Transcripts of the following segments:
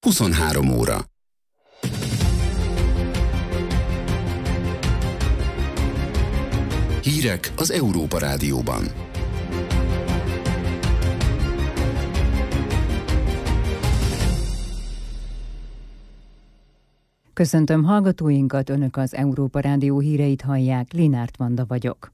23 óra. Hírek az Európa Rádióban. Köszöntöm hallgatóinkat, Önök az Európa Rádió híreit hallják, Linárt Vanda vagyok.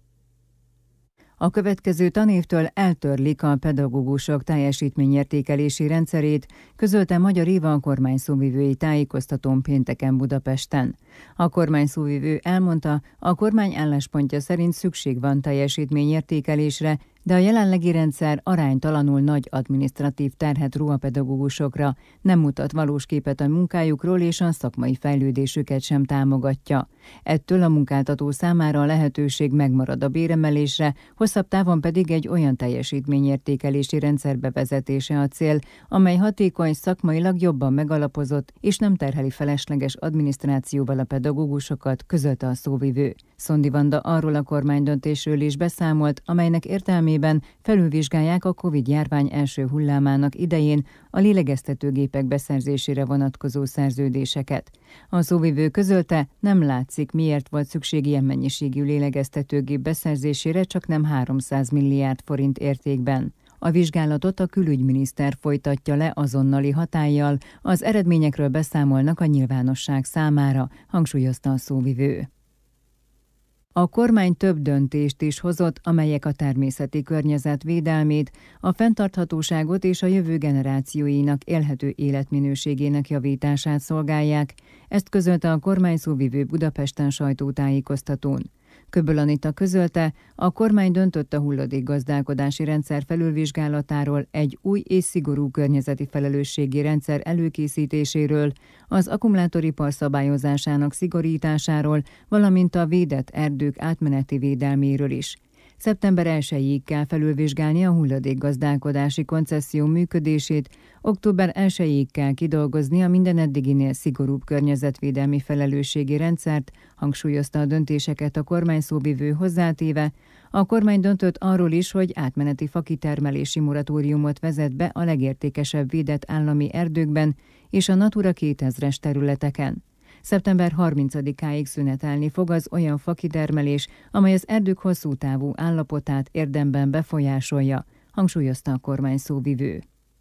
A következő tanévtől eltörlik a pedagógusok teljesítményértékelési rendszerét, közölte Magyar Éva a kormány szóvivői tájékoztatón pénteken Budapesten. A kormány szóvivő elmondta, a kormány álláspontja szerint szükség van teljesítményértékelésre, de a jelenlegi rendszer aránytalanul nagy adminisztratív terhet ró a pedagógusokra, nem mutat valós képet a munkájukról és a szakmai fejlődésüket sem támogatja. Ettől a munkáltató számára a lehetőség megmarad a béremelésre, hosszabb távon pedig egy olyan teljesítményértékelési rendszer bevezetése a cél, amely hatékony, szakmailag jobban megalapozott és nem terheli felesleges adminisztrációval a pedagógusokat, közölte a szóvivő. Szondi Vanda arról a kormánydöntésről is beszámolt, amelynek értelmében felülvizsgálják a Covid-járvány első hullámának idején a lélegeztetőgépek beszerzésére vonatkozó szerződéseket. A szóvivő közölte, nem látszik, miért volt szükség ilyen mennyiségű lélegeztetőgép beszerzésére, csak nem 300 milliárd forint értékben. A vizsgálatot a külügyminiszter folytatja le azonnali hatállyal, az eredményekről beszámolnak a nyilvánosság számára, hangsúlyozta a szóvivő. A kormány több döntést is hozott, amelyek a természeti környezet védelmét, a fenntarthatóságot és a jövő generációinak élhető életminőségének javítását szolgálják, ezt közölte a kormány szóvivő Budapesten sajtótájékoztatón. Köböl Anita közölte, a kormány döntött a hulladékgazdálkodási rendszer felülvizsgálatáról, egy új és szigorú környezeti felelősségi rendszer előkészítéséről, az akkumulátoripar szabályozásának szigorításáról, valamint a védett erdők átmeneti védelméről is. Szeptember 1-ig kell felülvizsgálni a hulladékgazdálkodási koncesszió működését, október 1-ig kell kidolgozni a minden eddiginél szigorúbb környezetvédelmi felelősségi rendszert, hangsúlyozta a döntéseket a kormány szóvivő hozzátéve. A kormány döntött arról is, hogy átmeneti fakitermelési moratóriumot vezet be a legértékesebb védett állami erdőkben és a Natura 2000-es területeken. Szeptember 30-áig szünetelni fog az olyan fakitermelés, amely az erdők hosszú távú állapotát érdemben befolyásolja, hangsúlyozta a kormány szóvivő.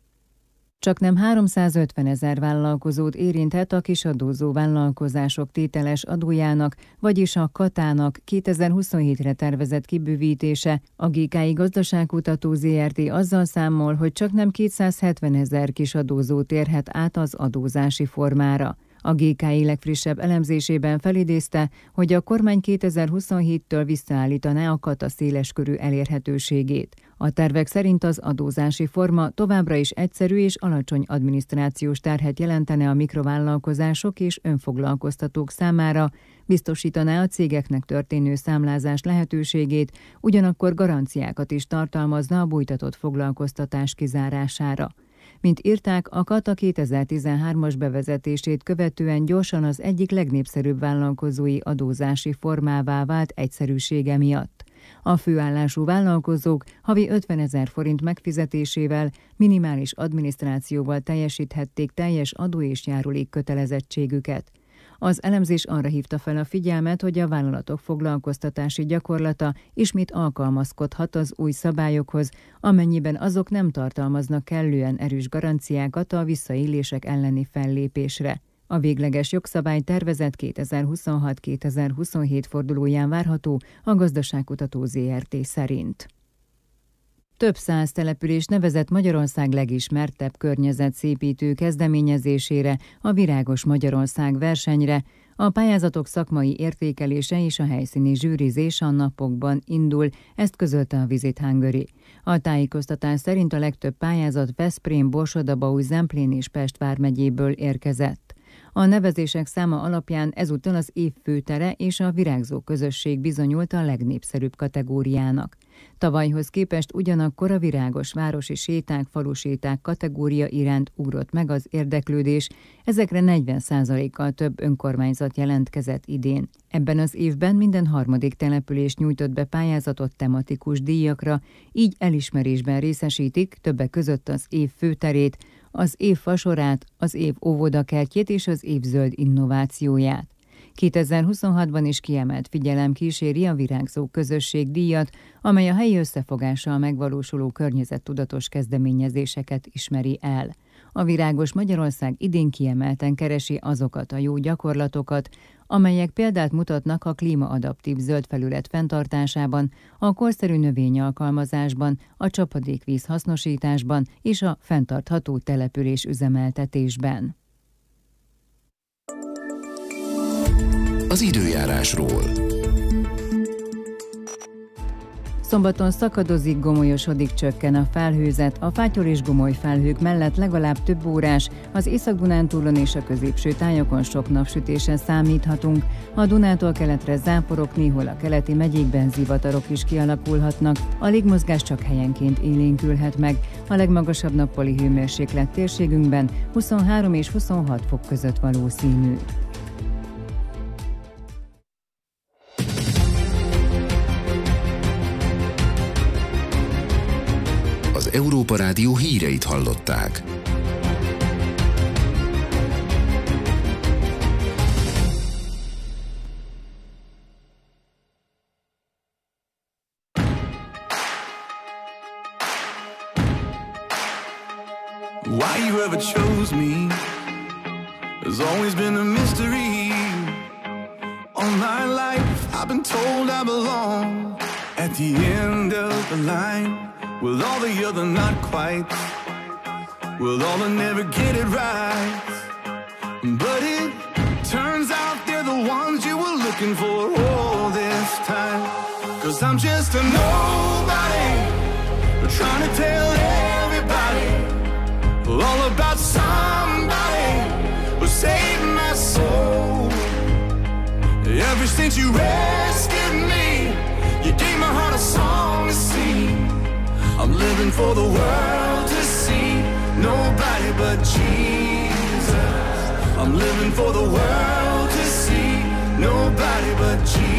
Csaknem 350 000 vállalkozót érintett a kisadózó vállalkozások tételes adójának, vagyis a katának 2027-re tervezett kibővítése. A GKI Gazdaságkutató Zrt. Azzal számol, hogy csaknem 270 000 kisadózó térhet át az adózási formára. A GKI legfrissebb elemzésében felidézte, hogy a kormány 2027-től visszaállítaná a kata széleskörű elérhetőségét. A tervek szerint az adózási forma továbbra is egyszerű és alacsony adminisztrációs terhet jelentene a mikrovállalkozások és önfoglalkoztatók számára, biztosítaná a cégeknek történő számlázás lehetőségét, ugyanakkor garanciákat is tartalmazna a bújtatott foglalkoztatás kizárására. Mint írták, a kata 2013-as bevezetését követően gyorsan az egyik legnépszerűbb vállalkozói adózási formává vált egyszerűsége miatt. A főállású vállalkozók havi 50 000 forint megfizetésével, minimális adminisztrációval teljesíthették teljes adó- és járulék kötelezettségüket. Az elemzés arra hívta fel a figyelmet, hogy a vállalatok foglalkoztatási gyakorlata ismét alkalmazkodhat az új szabályokhoz, amennyiben azok nem tartalmaznak kellően erős garanciákat a visszaélések elleni fellépésre. A végleges jogszabálytervezet 2026-2027 fordulóján várható a Gazdaságkutató Zrt. Szerint. Több száz település nevezett Magyarország legismertebb környezetszépítő kezdeményezésére, a Virágos Magyarország versenyre. A pályázatok szakmai értékelése és a helyszíni zsűrizés a napokban indul, ezt közölte a Visit Hungary. A tájékoztatás szerint a legtöbb pályázat Veszprém, Borsod-Abaúj, Zemplén és Pest vármegyéből érkezett. A nevezések száma alapján ezúttal az év főtere és a virágzó közösség bizonyult a legnépszerűbb kategóriának. Tavalyhoz képest ugyanakkor a virágos városi séták, faluséták kategória iránt ugrott meg az érdeklődés, ezekre 40%-kal több önkormányzat jelentkezett idén. Ebben az évben minden harmadik település nyújtott be pályázatot tematikus díjakra, így elismerésben részesítik többek között az év főterét, az év fasorát, az év óvodakertjét és az év zöld innovációját. 2026-ban is kiemelt figyelem kíséri a Virágzó Közösség díjat, amely a helyi összefogással megvalósuló környezettudatos kezdeményezéseket ismeri el. A Virágos Magyarország idén kiemelten keresi azokat a jó gyakorlatokat, amelyek példát mutatnak a klímaadaptív zöld felület fenntartásában, a korszerű növényalkalmazásban, a csapadékvíz hasznosításban és a fenntartható település üzemeltetésben. Az időjárásról. Szombaton szakadozik, gomolyosodik, csökken a felhőzet, a fátyol és gomoly felhők mellett legalább több órás, az Észak-Dunántúlon és a középső tájakon sok napsütésen számíthatunk. A Dunától keletre záporok, néhol a keleti megyékben zivatarok is kialakulhatnak, a légmozgás csak helyenként élénkülhet meg. A legmagasabb nappali hőmérséklet térségünkben 23 és 26 fok között valószínű. Európa Rádió híreit hallották. Why you ever chose me has always been a mystery. All my life I've been told I belong at the end of the line. With all the other not quite, with all the never get it right. But it turns out they're the ones you were looking for all this time. 'Cause I'm just a nobody, trying to tell everybody all about somebody who saved my soul. Ever since you rescued me, you gave my heart a song to sing. I'm living for the world to see, nobody but Jesus. I'm living for the world to see, nobody but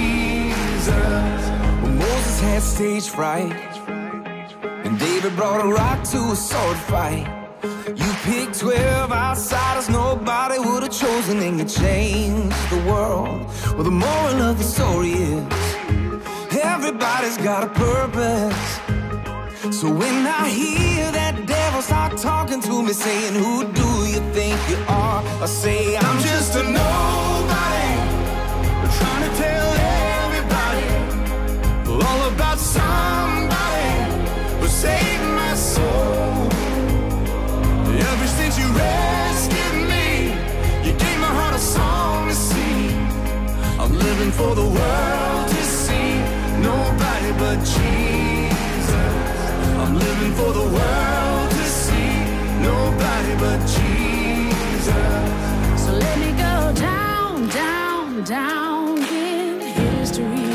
Jesus. When Moses had stage fright and David brought a rock to a sword fight, you picked 12 outsiders nobody would have chosen, and you changed the world. Well, the moral of the story is everybody's got a purpose. So when I hear that devil start talking to me, saying, who do you think you are? I say, I'm just a nobody, trying to tell everybody all about somebody who saved my soul. Ever since you rescued me, you gave my heart a song to sing. I'm living for the world to see, nobody but Jesus. I'm living for the world to see, nobody but Jesus. So let me go down, down, down in history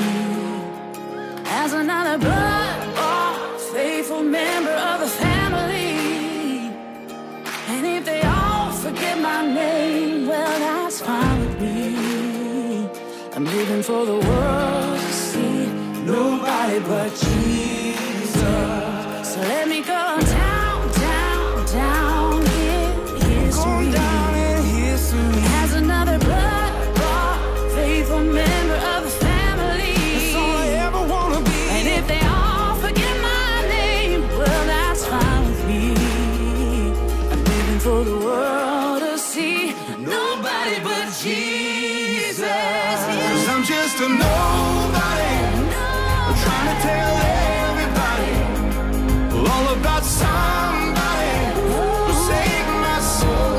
as another blood-bought, faithful member of the family. And if they all forget my name, well, that's fine with me. I'm living for the world to see, nobody but Jesus. So let me go down, down, down in history. Go down in history as another blood-bought, faithful member of the family. That's all I ever wanna be. And if they all forget my name, well, that's fine with me. I'm living for the world to see, nobody but Jesus. 'Cause I'm just a nobody, trying to tell everybody all about somebody who saved my soul.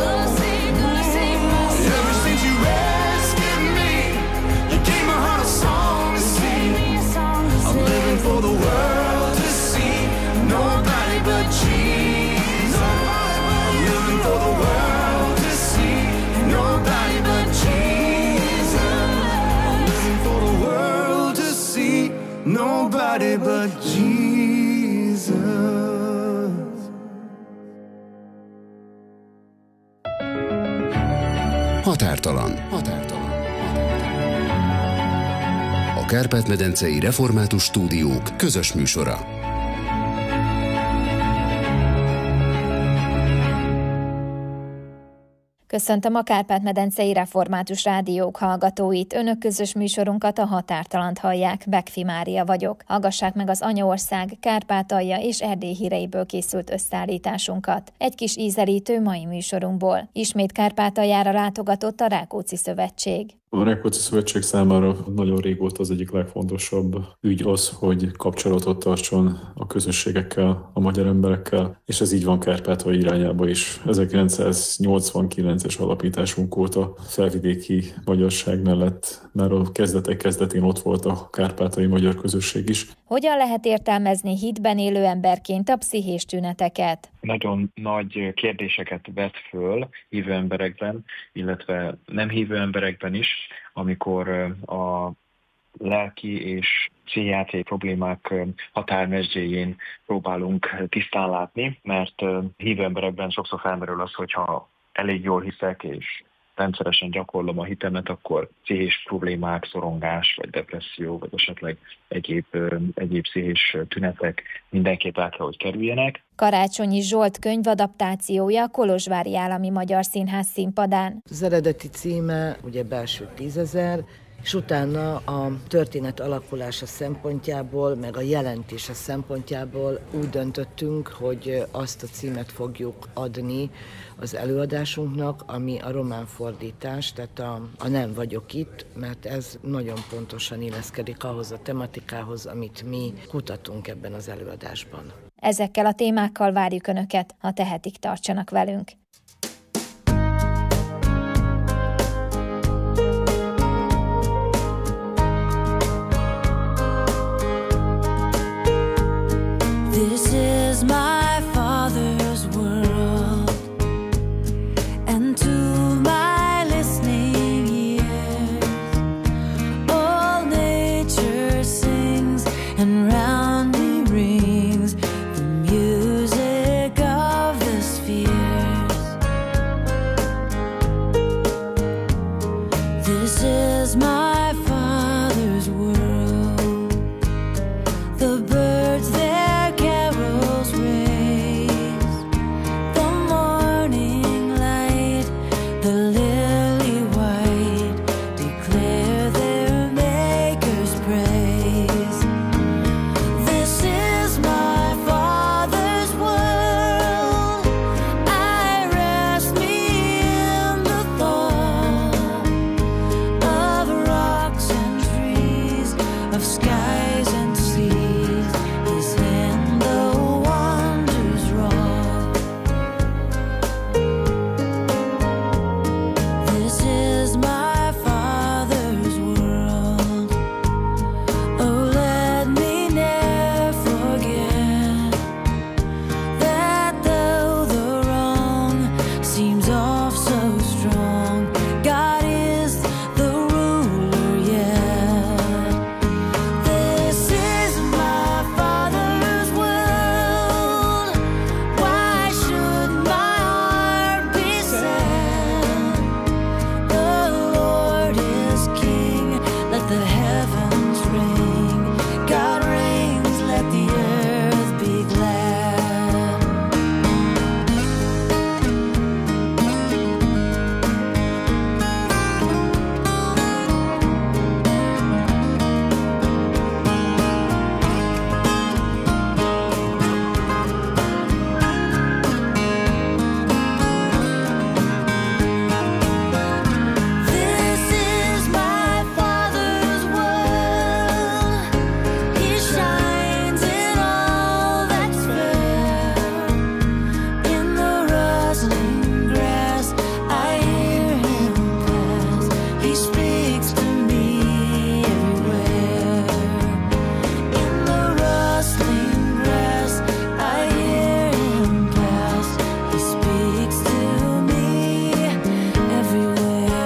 Ever since you rescued me, you gave my heart a song to sing. I'm living for the world to see, nobody but Jesus. I'm living for the world to see, nobody but Jesus. I'm living for the world to see, nobody but Jesus. Határtalan. A Kárpát-medencei Református Stúdiók közös műsora. Köszöntöm a Kárpát-medencei Református Rádiók hallgatóit. Önök közös műsorunkat, a Határtalant hallják. Bekfi Mária vagyok. Hallgassák meg az Anyaország, Kárpátalja és Erdély híreiből készült összeállításunkat. Egy kis ízelítő mai műsorunkból. Ismét Kárpátaljára látogatott a Rákóczi Szövetség. A Rákóczi Szövetség számára nagyon régóta az egyik legfontosabb ügy az, hogy kapcsolatot tartson a közösségekkel, a magyar emberekkel, és ez így van Kárpátalja irányába is. 1989-es alapításunk óta felvidéki magyarság mellett már a kezdetén ott volt a kárpátalji magyar közösség is. Hogyan lehet értelmezni hitben élő emberként a pszichés tüneteket? Nagyon nagy kérdéseket vet föl hívő emberekben, illetve nem hívő emberekben is, amikor a lelki és pszichiátriai problémák határmezőjén próbálunk tisztán látni, mert hívő emberekben sokszor felmerül az, hogyha elég jól hiszek és rendszeresen gyakorlom a hitemet, akkor pszichés problémák, szorongás, vagy depresszió, vagy esetleg egyéb pszichés tünetek mindenképp át kell, hogy kerüljenek. Karácsonyi Zsolt könyvadaptációja a Kolozsvári Állami Magyar Színház színpadán. Az eredeti címe ugye Belső 10 000, és utána a történet alakulása szempontjából, meg a jelentése szempontjából úgy döntöttünk, hogy azt a címet fogjuk adni az előadásunknak, ami a román fordítás, tehát a Nem vagyok itt, mert ez nagyon pontosan illeszkedik ahhoz a tematikához, amit mi kutatunk ebben az előadásban. Ezekkel a témákkal várjuk Önöket, ha tehetik, tartsanak velünk. This is my Father's world, and to my listening ears, all nature sings, and round me rings the music of the spheres. This is my Father's world, the birds their carols raise, the morning light, the lily white, declare their Maker's praise. This is my Father's world, I rest me in the thought of rocks and trees, of skies and seas, His hand the wonders wrought. This is my Father's world. Oh, let me never forget that though the wrong seems off so strong, God is the ruler yet. This is my Father's world. Why should my heart be sad? The Lord is King, let the heavens ring. God reigns, let the earth be glad. This is my Father's world. He shines in all that's fair. In the rustling grass, I hear Him pass. He speaks to me everywhere. In the rustling grass, I hear Him pass. He speaks to me everywhere.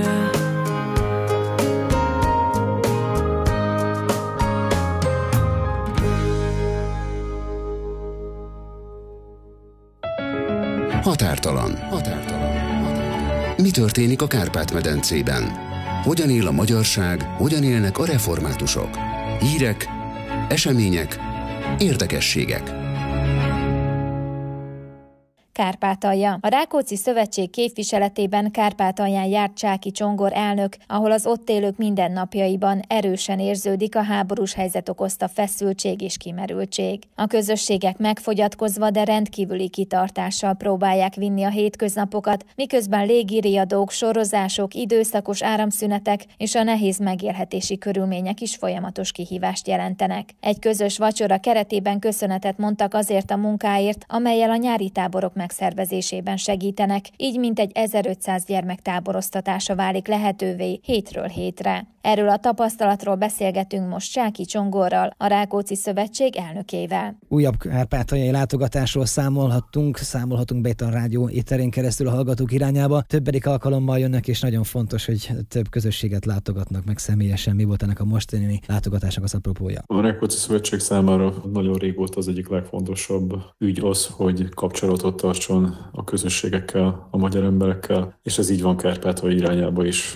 Határtalan. Mi történik a Kárpát-medencében? Hogyan él a magyarság, hogyan élnek a reformátusok? Hírek, események, érdekességek. Kárpátalja. A Rákóczi Szövetség képviseletében Kárpátalján járt Csáky Csongor elnök, ahol az ott élők mindennapjaiban erősen érződik a háborús helyzet okozta feszültség és kimerültség. A közösségek megfogyatkozva, de rendkívüli kitartással próbálják vinni a hétköznapokat, miközben légiriadók, sorozások, időszakos áramszünetek és a nehéz megélhetési körülmények is folyamatos kihívást jelentenek. Egy közös vacsora keretében köszönetet mondtak azért a munkáért, amellyel a nyári táborok megszervezésében segítenek, így mintegy 1500 gyermek táboroztatása válik lehetővé hétről hétre. Erről a tapasztalatról beszélgetünk most Csáky Csongorral, a Rákóczi Szövetség elnökével. Újabb kárpátaljai látogatásról számolhatunk be itt a rádió éterén keresztül a hallgatók irányába. Többedik alkalommal jönnek, és nagyon fontos, hogy több közösséget látogatnak meg személyesen. Mi volt ennek a mostani látogatásnak az apropója? A Rákóczi Szövetség számára nagyon régóta az egyik legfontosabb ügy az, hogy kapcsolatot tartson a közösségekkel, a magyar emberekkel, és ez így van Kárpátalja irányába is.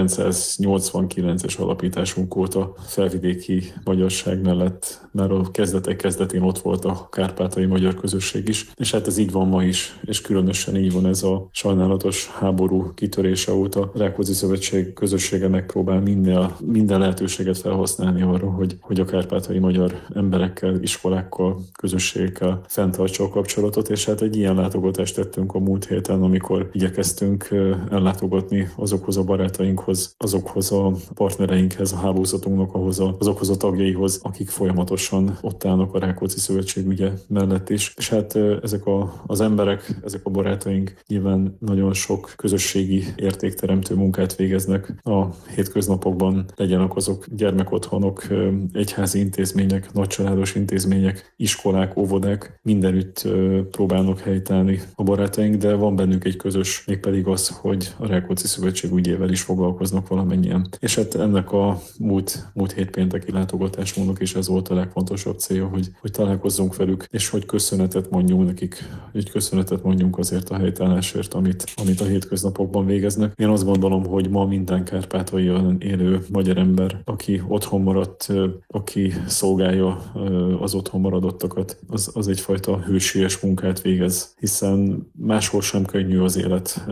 1989-es alapításunk óta felvidéki magyarság mellett már a kezdetén ott volt a kárpátalji magyar közösség is, és hát ez így van ma is, és különösen így van ez a sajnálatos háború kitörése óta. A Rákóczi Szövetség közössége megpróbál minden lehetőséget felhasználni arra, hogy a kárpátalji magyar emberekkel, iskolákkal, közösségekkel fenntartsa a kapcsolatot, és hát egy ilyen látogatást tettünk a múlt héten, amikor igyekeztünk ellátogatni azokhoz a barátainkhoz, azokhoz a partnereinkhez, a hálózatunknak, azokhoz a tagjaihoz, akik folyamatosan ott állnak a Rákóczi Szövetség ügye mellett is. És hát ezek az emberek, ezek a barátaink nyilván nagyon sok közösségi értékteremtő munkát végeznek a hétköznapokban, legyenek azok gyermekotthonok, egyházi intézmények, nagycsaládos intézmények, iskolák, óvodák, mindenütt próbálnak helytállni a barátaink, de van bennük egy közös, mégpedig az, hogy a Rákóczi Szövetség ügyével is foglalkoznak valamennyien. És hát ennek a múlt hét pénteki látogatásmódnak is ez volt a legfontosabb célja, hogy találkozzunk velük, és hogy köszönetet mondjunk nekik, hogy köszönetet mondjunk azért a helytállásért, amit a hétköznapokban végeznek. Én azt gondolom, hogy ma minden kárpátaljon élő magyar ember, aki otthon maradt, aki szolgálja az otthon maradottakat, az egyfajta hősies munkát végez, hiszen máshol sem könnyű az élet,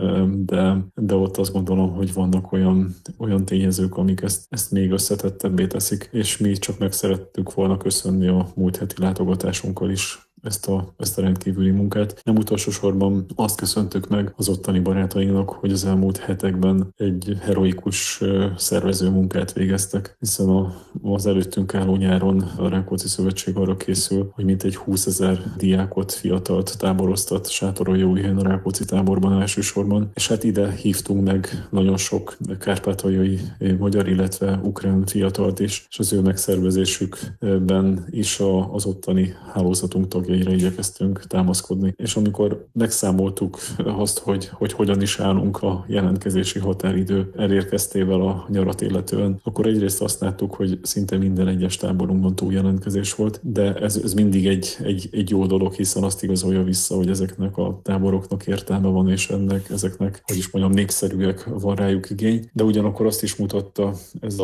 de ott azt gondolom, hogy vannak olyan tényezők, amik ezt még összetettebbé teszik, és mi csak meg szerettük volna köszönni a múlt heti látogatásunkkal is ezt a rendkívüli munkát. Nem utolsó sorban azt köszöntük meg az ottani barátainak, hogy az elmúlt hetekben egy heroikus szervező munkát végeztek, hiszen az előttünk álló nyáron a Rákóczi Szövetség arra készül, hogy mintegy 20 000 diákot, fiatalt táboroztat, sátorolja Újhelyen a Rákóczi táborban elsősorban, és hát ide hívtunk meg nagyon sok kárpátaljai magyar, illetve ukrán fiatalt is, és az ő megszervezésükben is az ottani hálózatunk tagja igyekeztünk támaszkodni. És amikor megszámoltuk azt, hogy hogyan is állunk a jelentkezési határidő elérkeztével a nyarat illetően, akkor egyrészt azt láttuk, hogy szinte minden egyes táborunkban túljelentkezés volt, de ez mindig egy jó dolog, hiszen azt igazolja vissza, hogy ezeknek a táboroknak értelme van, és ezeknek, hogy is mondjam, népszerűek, van rájuk igény, de ugyanakkor azt is mutatta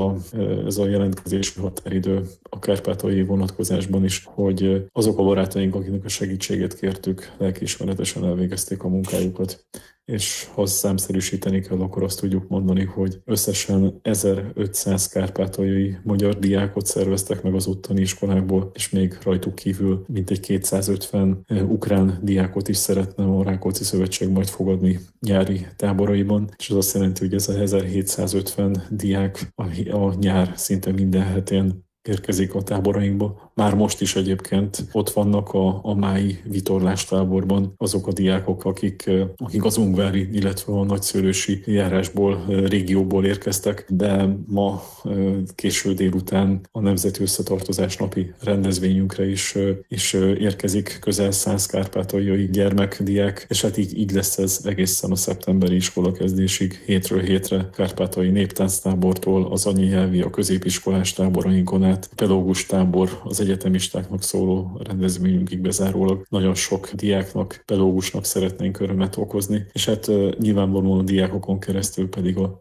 ez a jelentkezési határidő a kárpátaljai vonatkozásban is, hogy azok a barátaink, akinek a segítséget kértük, lelkiismeretesen elvégezték a munkájukat. És ha számszerűsíteni kell, akkor azt tudjuk mondani, hogy összesen 1500 kárpátaljai magyar diákot szerveztek meg az ottani iskolákból, és még rajtuk kívül mintegy 250 ukrán diákot is szeretne a Rákóczi Szövetség majd fogadni nyári táboraiban, és ez azt jelenti, hogy ez a 1750 diák a nyár szinte minden hetén érkezik a táborainkba. Már most is egyébként ott vannak a mái vitorlástáborban azok a diákok, akik az ungvári, illetve a nagyszőlősi járásból, régióból érkeztek, de ma késő délután a Nemzeti Összetartozás napi rendezvényünkre is érkezik közel 100 kárpátaljai gyermek, diák, és hát így lesz ez egészen a szeptemberi iskolakezdésig, hétről hétre kárpátaljai néptánctábortól az anyanyelvi, a középiskolás táborainkon át, pedagógus tábor, az egyetemistáknak szóló rendezvényünkig bezárólag nagyon sok diáknak, pedagógusnak szeretnénk örömet okozni, és hát nyilvánvalóan a diákokon keresztül pedig a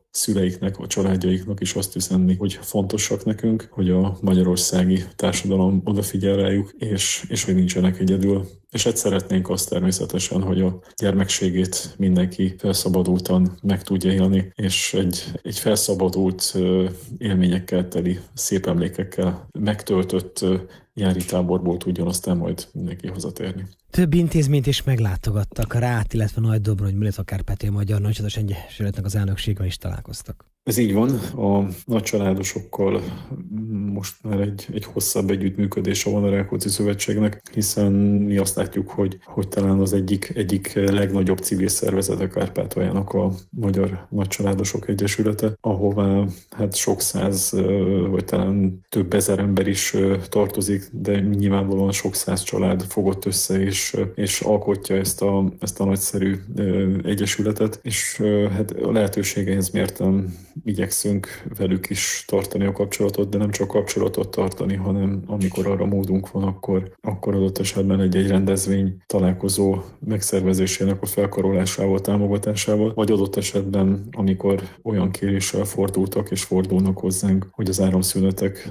szüleiknek, a családjaiknak is azt üzenni, hogy fontosak nekünk, hogy a magyarországi társadalom odafigyel rájuk, és hogy nincsenek egyedül. És hát szeretnénk azt természetesen, hogy a gyermekségét mindenki felszabadultan meg tudja élni, és egy felszabadult, élményekkel teli, szép emlékekkel megtöltött nyári táborból tudjon aztán majd mindenki hazatérni. Több intézményt is meglátogattak, a Rát, illetve Nagy-Dobrony, illetve a Kárpátaljai Magyar Nagycsaládos Egyesületnek az elnökségvel is találkoztak. Ez így van, a nagycsaládosokkal most már egy hosszabb együttműködése van a Rákóczi Szövetségnek, hiszen mi azt látjuk, hogy talán az egyik legnagyobb civil szervezet a Kárpátaljának a Magyar Nagycsaládosok Egyesülete, ahová hát sok száz, vagy talán több ezer ember is tartozik, de nyilvánvalóan sok száz család fogott össze, és alkotja ezt a nagyszerű egyesületet, és hát a lehetőségeihez mérten igyekszünk velük is tartani a kapcsolatot, de nem csak kapcsolatot tartani, hanem amikor arra módunk van, akkor adott esetben egy rendezvény találkozó megszervezésének a felkarolásával, támogatásával, vagy adott esetben, amikor olyan kéréssel fordultak és fordulnak hozzánk, hogy az áramszünetek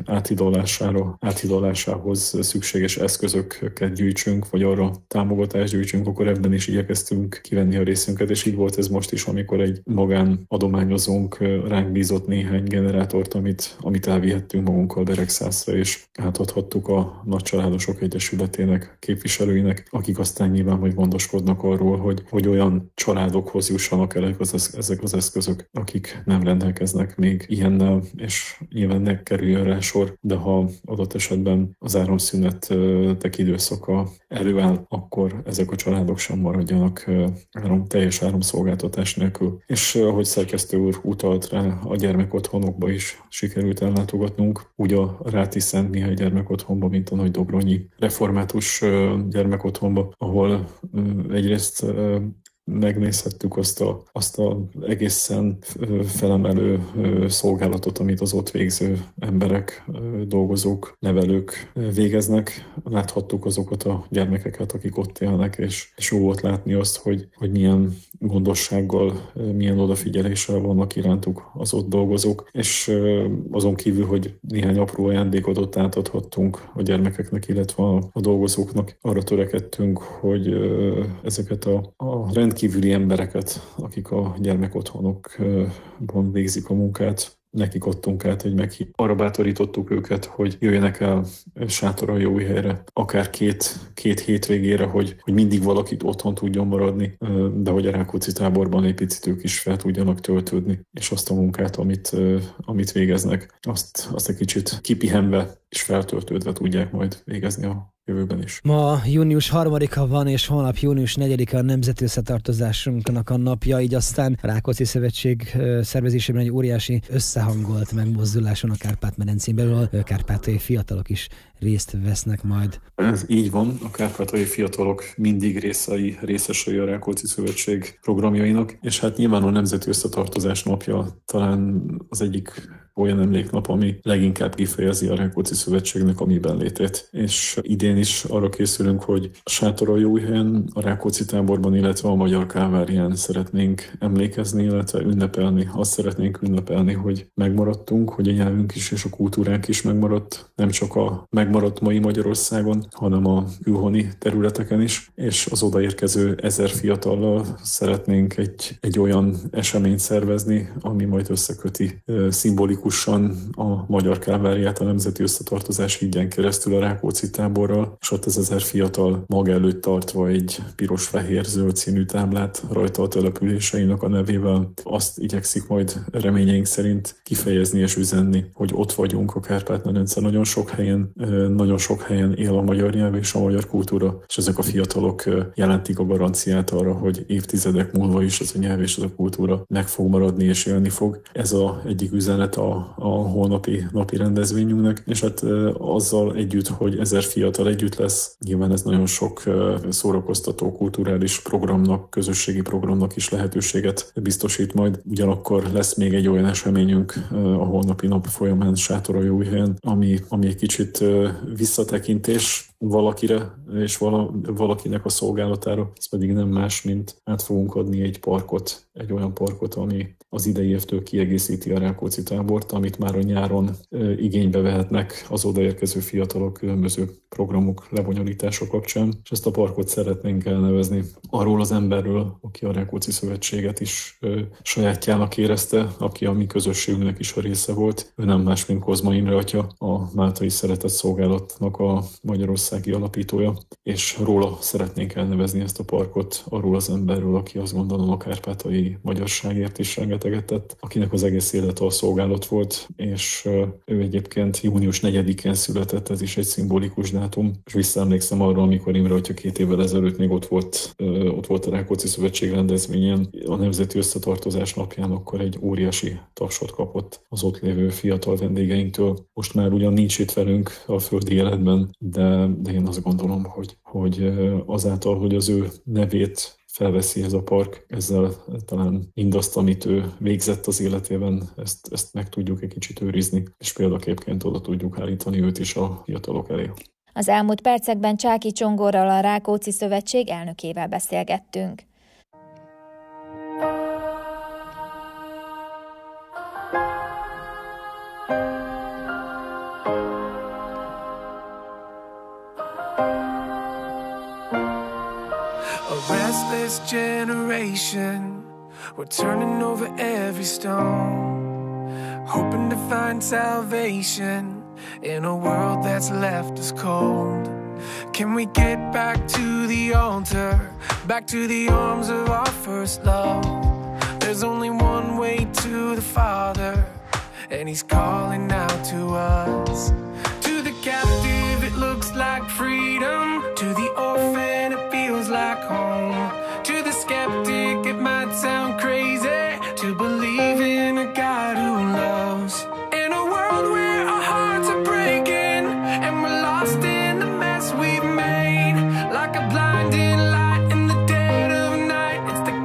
áthidalásához szükséges eszközöket gyűjtsünk, vagy arra támogatást gyűjtsünk, akkor ebben is igyekeztünk kivenni a részünket, és így volt ez most is, amikor egy magánadományozónk ránk bízott néhány generátort, amit elvihettünk magunkkal Beregszászra, és átadhattuk a Nagycsaládosok Egyesületének képviselőinek, akik aztán nyilván majd gondoskodnak arról, hogy olyan családokhoz jussanak el ezek az eszközök, akik nem rendelkeznek még ilyennel, és nyilván ne kerüljön rá sor, de ha adott esetben az áramszünetek időszaka előáll, akkor ezek a családok sem maradjanak teljes áramszolgáltatás nélkül. És ahogy szerkesztő úr utalt rá, a gyermekotthonokba is sikerült ellátogatnunk, úgy a Ráti Szent Mihály gyermekotthonba, mint a Nagydobronnyi református gyermekotthonba, ahol egyrészt megnézhettük azt a egészen felemelő szolgálatot, amit az ott végző emberek, dolgozók, nevelők végeznek. Láthattuk azokat a gyermekeket, akik ott élnek, és jó volt látni azt, hogy milyen gondossággal, milyen odafigyeléssel vannak irántuk az ott dolgozók, és azon kívül, hogy néhány apró ajándékot ott átadhattunk a gyermekeknek, illetve a dolgozóknak, arra törekedtünk, hogy ezeket a rendkívüli embereket, akik a gyermekotthonokban végzik a munkát, nekik adtunk át egy meghívást. Arra bátorítottuk őket, hogy jöjjenek el Sátoraljaújhelyre, akár két hétvégére, hogy mindig valakit otthon tudjon maradni, de hogy a Rákóczi táborban egy picit ők is fel tudjanak töltődni, és azt a munkát, amit végeznek, azt egy kicsit kipihenve és feltöltődve tudják majd végezni a jövőben is. Ma június 3-a van, és holnap június 4-a a nemzeti összetartozásunknak a napja, így aztán a Rákóczi Szövetség szervezésében egy óriási összehangolt megmozduláson a Kárpát-medencén belül a kárpátaljai fiatalok is részt vesznek majd. Ez így van, a kárpátaljai fiatalok mindig részesei a Rákóczi Szövetség programjainak, és hát nyilván a nemzeti összetartozás napja talán az egyik olyan emléknap, ami leginkább kifejezi a Rákóczi Szövetségnek a miben létét. És idén is arra készülünk, hogy Sátoraljaújhelyen, a Rákóczi táborban, illetve a Magyar Kálvárián szeretnénk emlékezni, illetve ünnepelni. Azt szeretnénk ünnepelni, hogy megmaradtunk, hogy a nyelvünk is és a kultúránk is megmaradt, nem csak a megmaradt mai Magyarországon, hanem a külhoni területeken is, és az odaérkező 1000 fiatallal szeretnénk egy olyan eseményt szervezni, ami majd összeköti szimbolikusan a Magyar Kálváriát a Nemzeti Összetartozás hídján keresztül a Rákóczi táborral, és ott az 1000 fiatal maga előtt tartva egy piros-fehér-zöld színű táblát rajta a településeinek a nevével. Azt igyekszik majd reményeink szerint kifejezni és üzenni, hogy ott vagyunk a Kárpát-medence. Nagyon sok helyen él a magyar nyelv és a magyar kultúra, és ezek a fiatalok jelentik a garanciát arra, hogy évtizedek múlva is ez a nyelv és ez a kultúra meg fog maradni és élni fog. Ez az egyik üzenet a holnapi napi rendezvényünknek, és hát azzal együtt, hogy 1000 fiatal együtt lesz, nyilván ez nagyon sok szórakoztató kulturális programnak, közösségi programnak is lehetőséget biztosít majd. Ugyanakkor lesz még egy olyan eseményünk a holnapi nap folyamán Sátoraljaújhelyen, ami egy kicsit visszatekintés, valakire és valakinek a szolgálatára, ez pedig nem más, mint át fogunk adni egy olyan parkot, ami az idei évtől kiegészíti a Rákóczi tábort, amit már a nyáron igénybe vehetnek az odaérkező fiatalok különböző programok lebonyolítása kapcsán, és ezt a parkot szeretnénk elnevezni arról az emberről, aki a Rákóczi Szövetséget is sajátjának érezte, aki a mi közösségünknek is a része volt. Ő nem más, mint Kozma Imre atya, a Máltai Szeretett Szolgálatnak a magyarországi alapítója, és róla szeretnénk elnevezni ezt a parkot, arról az emberről, aki azt gondolom a kárpátaljai magyarságért is rengeteget tett, akinek az egész élete a szolgálat volt, és ő egyébként június 4-én született, ez is egy szimbolikus dátum, és visszaemlékszem arra, amikor Imre atya 2 évvel ezelőtt még ott volt a Rákóczi Szövetség rendezvényen, a Nemzeti Összetartozás napján, akkor egy óriási tapsot kapott az ott lévő fiatal vendégeinktől. Most már ugyan nincs itt velünk a földi életben, de én azt gondolom, hogy azáltal, hogy az ő nevét felveszi ez a park, ezzel talán mindazt, amit ő végzett az életében, ezt meg tudjuk egy kicsit őrizni, és példaképként oda tudjuk állítani őt is a fiatalok elé. Az elmúlt percekben Csáky Csongorral, a Rákóczi Szövetség elnökével beszélgettünk. Generation, we're turning over every stone, hoping to find salvation in a world that's left us cold. Can we get back to the altar, back to the arms of our first love? There's only one way to the Father, and He's calling out to us. To the captive it looks like freedom, to the orphan it feels like home. To the skeptic it might sound crazy to believe in a God who loves. In a world where our hearts are breaking and we're lost in the mess we've made, like a blinding light in the dead of night, it's the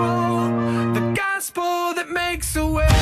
gospel that makes a way.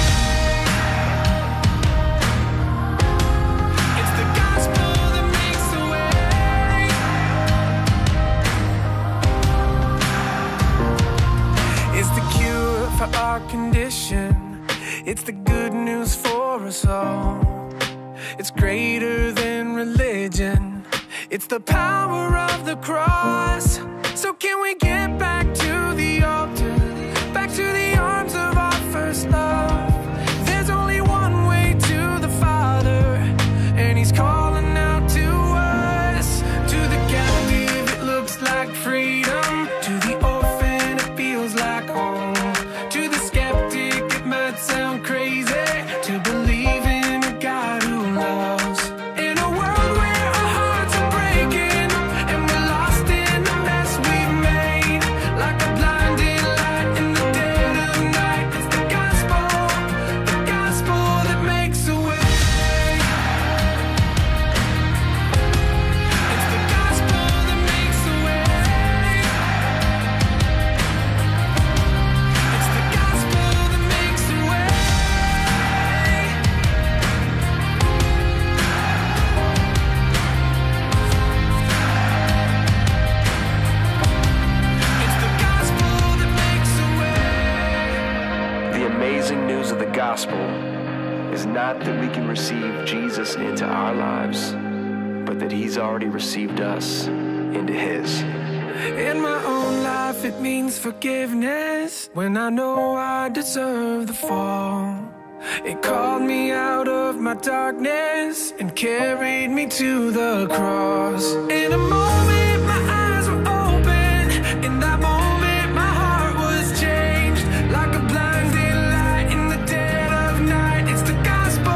For our condition, it's the good news for us all. It's greater than religion, it's the power of the cross. So can we get back to the altar, back to the arms of our first love? There's only one way to the Father, and He's calling out to us. To the captive it looks like freedom, to the orphan it feels like home. Sound crazy to believe in a God who loves. In a world where our hearts are breaking and we're lost in the mess we've made, like a blinding light in the dead of night, it's the gospel that makes a way. It's the gospel that makes a way. It's the gospel that makes a way. The amazing news of the gospel is not that we can receive Jesus into our lives, but that He's already received us into His. In my own life it means forgiveness when I know I deserve the fall. It called me out of my darkness and carried me to the cross. In a moment my eyes were open, in that moment my heart was changed, like a blinding light in the dead of night, it's the gospel.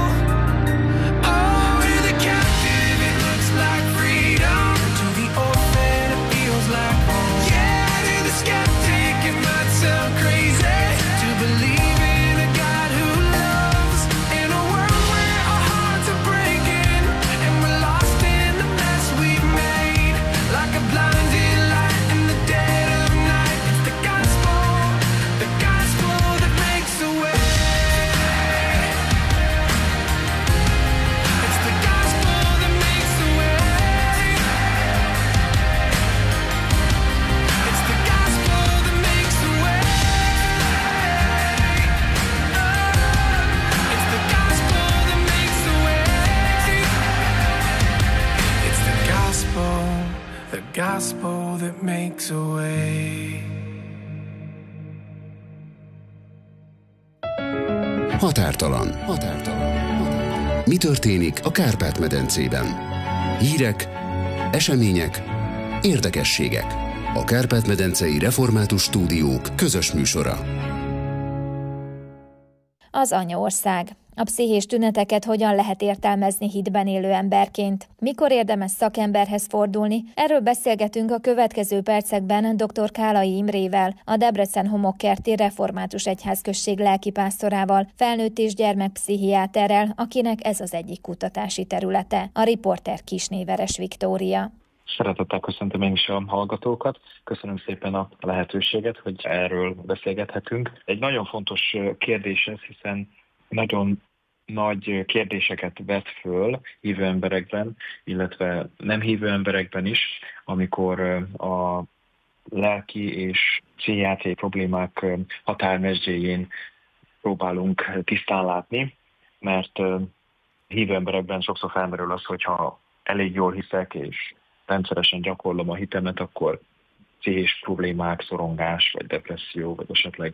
Oh, to the captive it looks like freedom, to the orphan it feels like home. Yeah, to the skeptic it might sound crazy to believe in a God who loves. In a world where our hearts are breaking and we're lost in the mess we've made, the gospel that makes a way. Határtalan. Mi történik a Kárpát-medencében? Hírek, események, érdekességek. A Kárpát-medencei Református Stúdiók közös műsora. Az anyaország. A pszichés tüneteket hogyan lehet értelmezni hitben élő emberként? Mikor érdemes szakemberhez fordulni? Erről beszélgetünk a következő percekben dr. Kálai Imrével, a Debrecen Homokkerti Református Egyházközség lelkipásztorával, felnőtt és gyermekpszichiáterrel, akinek ez az egyik kutatási területe. A riporter Kisnéveres Viktória. Szeretettel köszöntöm én is a hallgatókat. Köszönöm szépen a lehetőséget, hogy erről beszélgethetünk. Egy nagyon fontos kérdés ez, hiszen nagyon nagy kérdéseket vet föl hívő emberekben, illetve nem hívő emberekben is, amikor a lelki és pszichiátriai problémák határmezőjén próbálunk tisztán látni, mert hívő emberekben sokszor felmerül az, hogyha elég jól hiszek és rendszeresen gyakorlom a hitemet, akkor pszichés problémák, szorongás, vagy depresszió, vagy esetleg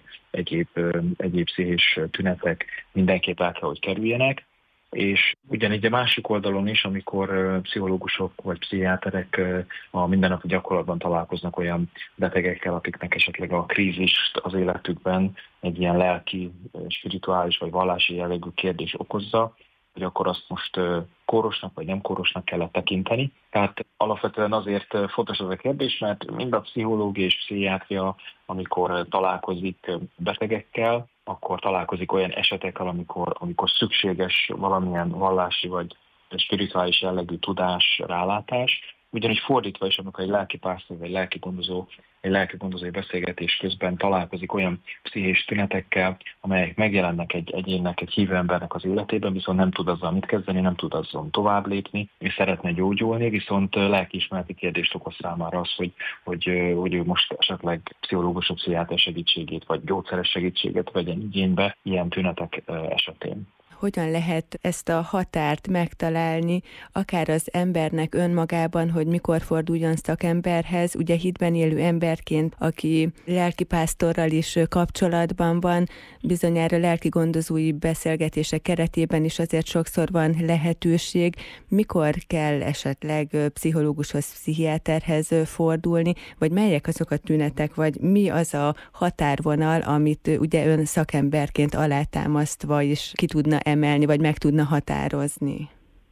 egyéb pszichés tünetek mindenképp el kell, hogy kerüljenek. És ugyanígy a másik oldalon is, amikor pszichológusok vagy pszichiáterek a mindennapi gyakorlatban találkoznak olyan betegekkel, akiknek esetleg a krízist az életükben egy ilyen lelki, spirituális vagy vallási jellegű kérdés okozza, hogy akkor azt most kórosnak vagy nem kórosnak kellett tekinteni. Tehát alapvetően azért fontos ez a kérdés, mert mind a pszichológia és pszichiátria, amikor találkozik betegekkel, akkor találkozik olyan esetekkel, amikor szükséges valamilyen vallási vagy spirituális jellegű tudás, rálátás. Ugyanígy fordítva is, amikor egy lelkipásztor vagy egy lelkigondozói beszélgetés közben találkozik olyan pszichés tünetekkel, amelyek megjelennek egy egyénnek, egy hívő embernek az életében, viszont nem tud azzal mit kezdeni, nem tud azzal tovább lépni, és szeretne gyógyulni, viszont lelkiismereti kérdést okoz számára az, hogy ő most esetleg pszichológusok, pszichiáter segítségét, vagy gyógyszeres segítséget vegyen igénybe ilyen tünetek esetén. Hogyan lehet ezt a határt megtalálni, akár az embernek önmagában, hogy mikor forduljon szakemberhez, ugye hitben élő emberként, aki lelkipásztorral is kapcsolatban van, bizonyára lelkigondozói beszélgetések keretében is azért sokszor van lehetőség, mikor kell esetleg pszichológushoz, pszichiáterhez fordulni, vagy melyek azok a tünetek, vagy mi az a határvonal, amit ugye ön szakemberként alátámasztva is ki tudna emelni, vagy meg tudna határozni?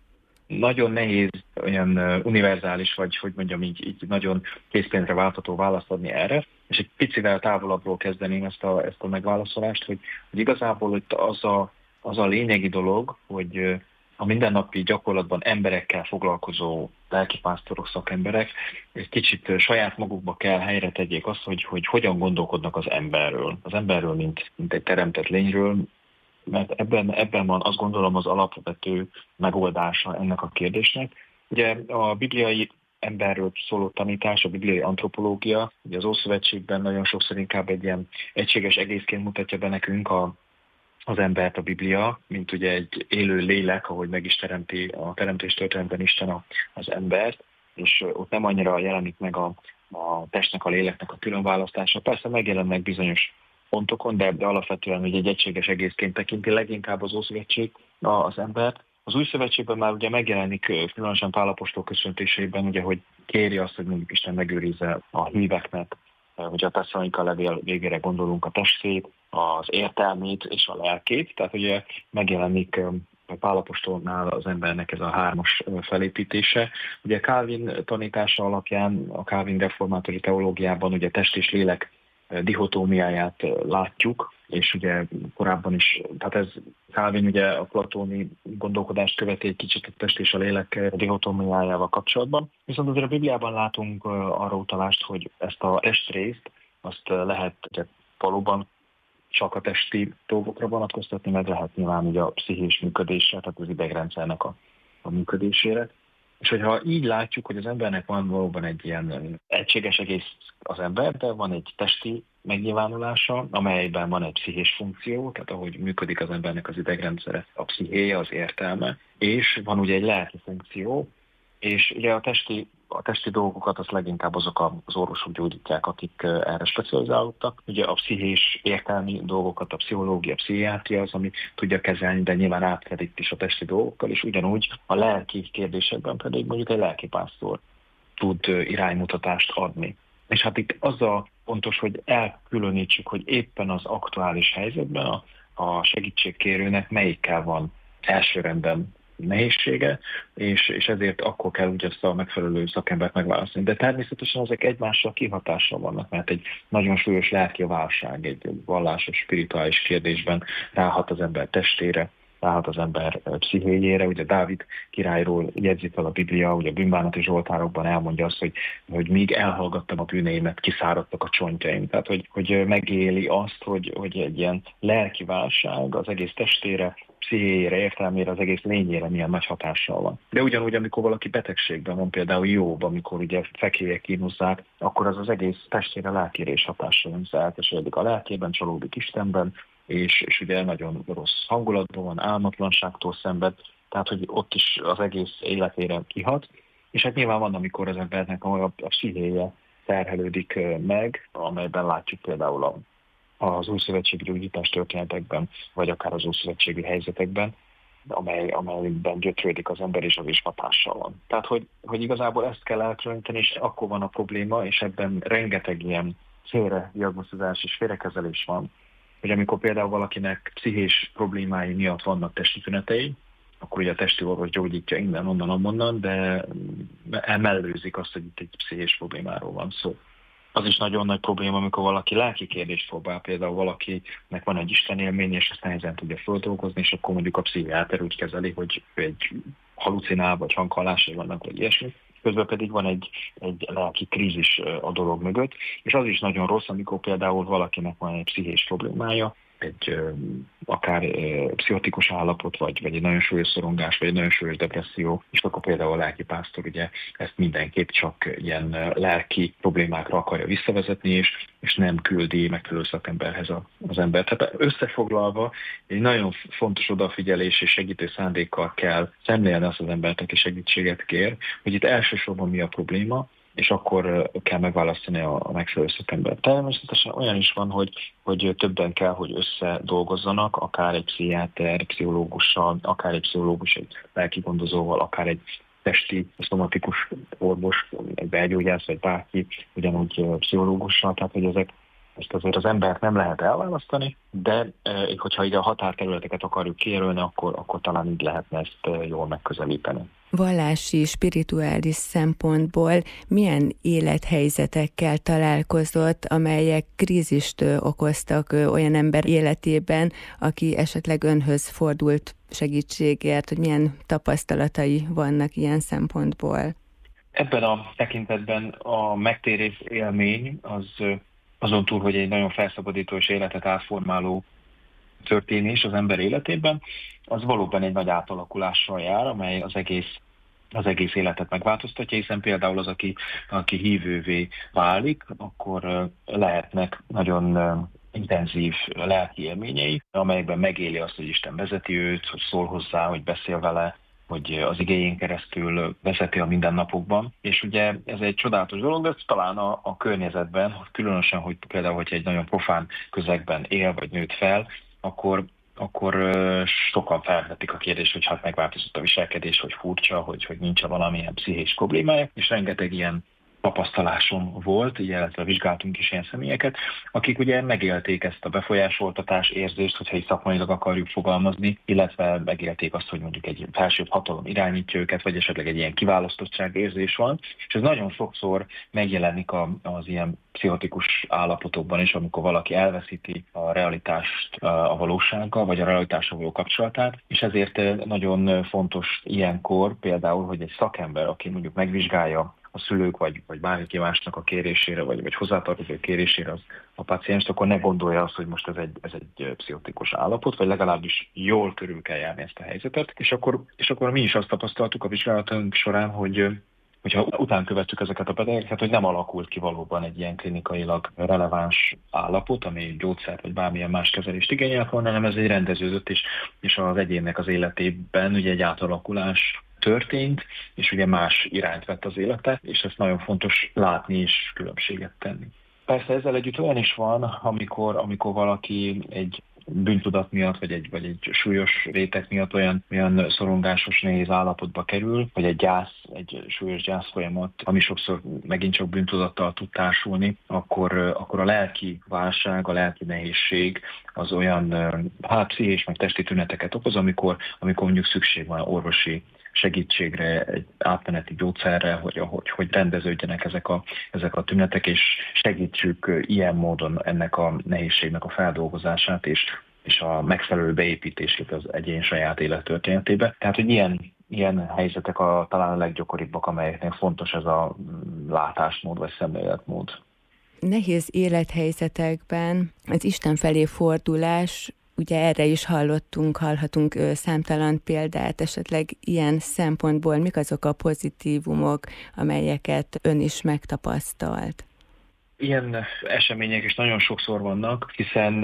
Nagyon nehéz olyan univerzális, vagy hogy mondjam így nagyon készpénzre váltható választ adni erre, és egy picivel távolabbról kezdeném ezt a megválaszolást, hogy igazából itt az a lényegi dolog, hogy a mindennapi gyakorlatban emberekkel foglalkozó lelkipásztorok, szakemberek egy kicsit saját magukba kell helyre tegyék azt, hogy hogyan gondolkodnak az emberről, mint egy teremtett lényről, mert ebben van, azt gondolom, az alapvető megoldása ennek a kérdésnek. Ugye a bibliai emberről szóló tanítás, a bibliai antropológia, ugye az Ószövetségben nagyon sokszor inkább egy ilyen egységes egészként mutatja be nekünk az embert a Biblia, mint ugye egy élő lélek, ahogy meg is teremti a teremtés történetben Isten az embert, és ott nem annyira jelenik meg a testnek, a léleknek a különválasztása. Persze megjelennek bizonyos pontokon, de alapvetően hogy egy egységes egészként tekinti leginkább az Ószövetség az embert. Az Új Szövetségben már ugye megjelenik, különösen Pál apostol köszöntéseiben, ugye, hogy kéri azt, hogy mondjuk Isten megőrizze a híveknek, hogy a Tesszalonika levél végére gondolunk a testét, az értelmét és a lelkét. Tehát ugye megjelenik Pál apostolnál az embernek ez a hármas felépítése. Ugye Calvin tanítása alapján, a Calvin reformátori teológiában ugye test és lélek dihotómiáját látjuk, és ugye korábban is, tehát ez Calvin ugye a platóni gondolkodást követi egy kicsit a test és a lélek dihotómiájával kapcsolatban. Viszont azért a Bibliában látunk arra utalást, hogy ezt a testrészt azt lehet ugye, valóban csak a testi dolgokra vonatkoztatni, meg lehet nyilván ugye a pszichés működésre, tehát az idegrendszernek a működésére. És hogyha így látjuk, hogy az embernek van valóban egy ilyen egységes egész az ember, de van egy testi megnyilvánulása, amelyben van egy pszichés funkció, tehát ahogy működik az embernek az idegrendszere, a pszichéje, az értelme, és van ugye egy lelki funkció, és ugye a testi A testi dolgokat azt leginkább azok az orvosok gyógyítják, akik erre specializálódtak. Ugye a pszichés értelmi dolgokat, a pszichológia, a pszichiátria az, ami tudja kezelni, de nyilván átfed is a testi dolgokkal, és ugyanúgy a lelki kérdésekben pedig mondjuk egy lelkipásztor tud iránymutatást adni. És hát itt az a fontos, hogy elkülönítsük, hogy éppen az aktuális helyzetben a segítségkérőnek melyikkel van elsőrendben nehézsége, és ezért akkor kell úgy ezt a megfelelő szakembert megválasztani. De természetesen ezek egymással kihatással vannak, mert egy nagyon súlyos lelki válság, egy vallásos, spirituális kérdésben ráhat az ember testére, ráhat az ember pszichéjére. Ugye Dávid királyról jegyzi fel a Biblia, ugye a bűnbánati zsoltárokban elmondja azt, hogy míg elhallgattam a bűneimet, kiszáradtak a csontjaim. Tehát, hogy megéli azt, hogy egy ilyen lelki válság az egész testére, pszichéjére, értelmére, az egész lényére milyen nagy hatással van. De ugyanúgy, amikor valaki betegségben van, például Jobb, amikor ugye fekélyek kínozzák, akkor az egész testére, lelkére is hatással van, elkeseredik a lelkében, csalódik Istenben, és ugye nagyon rossz hangulatban van, álmatlanságtól szenved, tehát hogy ott is az egész életére kihat. És hát nyilván van, amikor az embernek a pszichéje terhelődik meg, amelyben látjuk például az újszövetségi gyógyítás történetekben, vagy akár az újszövetségi helyzetekben, amelyben gyötrődik az ember, és az is hatással van. Tehát, hogy igazából ezt kell elkülöníteni, és akkor van a probléma, és ebben rengeteg ilyen félrediagnosztizás és félrekezelés van, hogy amikor például valakinek pszichés problémái miatt vannak testi tünetei, akkor ugye a testi orvos gyógyítja innen, onnan, amonnan, de emellőzik azt, hogy itt egy pszichés problémáról van szó. Az is nagyon nagy probléma, amikor valaki lelki kérdést próbál, például valakinek van egy istenélmény, és ezt nehezen tudja földolgozni, és akkor mondjuk a pszichiáter úgy kezeli, hogy egy halucinál, vagy hanghallásai vannak, vagy ilyesmi. Közben pedig van egy lelki krízis a dolog mögött, és az is nagyon rossz, amikor például valakinek van egy pszichés problémája, egy akár pszichotikus állapot, vagy egy nagyon súlyos szorongás, vagy egy nagyon súlyos depresszió, és akkor például a lelkipásztor ugye ezt mindenképp csak ilyen lelki problémákra akarja visszavezetni, és nem küldi megfelelő szakemberhez az ember. Tehát összefoglalva egy nagyon fontos odafigyelés és segítő szándékkal kell szemlélni azt az embert, aki segítséget kér, hogy itt elsősorban mi a probléma, és akkor kell megválasztani a megfelelő szakembert. Természetesen olyan is van, hogy többen kell, hogy összedolgozzanak, akár egy pszichiáter, pszichológussal, akár egy pszichológus, egy lelkigondozóval, akár egy testi, szomatikus orvos, egy belgyógyász, vagy bárki, ugyanúgy pszichológussal, tehát hogy ezt azért az embert nem lehet elválasztani, de hogyha így a határterületeket akarjuk kijelölni, akkor talán így lehetne ezt jól megközelíteni. Vallási, spirituális szempontból milyen élethelyzetekkel találkozott, amelyek krízist okoztak olyan ember életében, aki esetleg önhöz fordult segítségért, hogy milyen tapasztalatai vannak ilyen szempontból? Ebben a tekintetben a megtérés élmény azon túl, hogy egy nagyon felszabadító és életet átformáló történés az ember életében, az valóban egy nagy átalakulással jár, amely az egész életet megváltoztatja, hiszen például az, aki hívővé válik, akkor lehetnek nagyon intenzív lelki élményei, amelyekben megéli azt, hogy Isten vezeti őt, hogy szól hozzá, hogy beszél vele, hogy az igéjén keresztül vezeti a mindennapokban. És ugye ez egy csodálatos dolog, de talán a környezetben, különösen, hogy például, hogyha egy nagyon profán közegben él vagy nőtt fel, akkor sokan felvetik a kérdést, hogy hát megváltozott a viselkedés, hogy furcsa, hogy nincs valamilyen pszichés problémája, és rengeteg ilyen tapasztalásom volt, illetve vizsgáltunk is ilyen személyeket, akik ugye megélték ezt a befolyásoltatás érzést, hogyha így szakmailag akarjuk fogalmazni, illetve megélték azt, hogy mondjuk egy felsőbb hatalom irányítja őket, vagy esetleg egy ilyen kiválasztottság érzés van, és ez nagyon sokszor megjelenik az ilyen pszichotikus állapotokban is, amikor valaki elveszíti a realitást a valósággal, vagy a realitással való kapcsolatát, és ezért nagyon fontos ilyenkor például, hogy egy szakember, aki mondjuk megvizsgálja a szülők, vagy bárki másnak a kérésére, vagy hozzátartozó kérésére a pácienst, akkor ne gondolja azt, hogy most ez egy pszichotikus állapot, vagy legalábbis jól körül kell járni ezt a helyzetet. És akkor mi is azt tapasztaltuk a vizsgálatunk során, hogyha után követtük ezeket a betegeket, hogy nem alakult ki valóban egy ilyen klinikailag releváns állapot, ami gyógyszert vagy bármilyen más kezelést igényelt volna, hanem ez egy rendeződött, és az egyénnek az életében ugye egy átalakulás történt, és ugye más irányt vett az élete, és ezt nagyon fontos látni és különbséget tenni. Persze ezzel együtt olyan is van, amikor valaki egy bűntudat miatt, vagy egy súlyos réteg miatt olyan szorongásos, nehéz állapotba kerül, vagy egy súlyos gyász folyamat, ami sokszor megint csak bűntudattal tud társulni, akkor a lelki válság, a lelki nehézség az olyan pszichés, meg testi tüneteket okoz, amikor mondjuk szükség van orvosi segítségre, egy átmeneti gyógyszerre, hogy rendeződjenek ezek a tünetek, és segítsük ilyen módon ennek a nehézségnek a feldolgozását, és a megfelelő beépítését az egyén saját élettörténetébe. Tehát, hogy ilyen helyzetek talán a leggyakoribbak, amelyeknél fontos ez a látásmód vagy szemléletmód. Nehéz élethelyzetekben az Isten felé fordulás, ugye erre is hallhatunk számtalan példát, esetleg ilyen szempontból mik azok a pozitívumok, amelyeket ön is megtapasztalt? Ilyen események is nagyon sokszor vannak, hiszen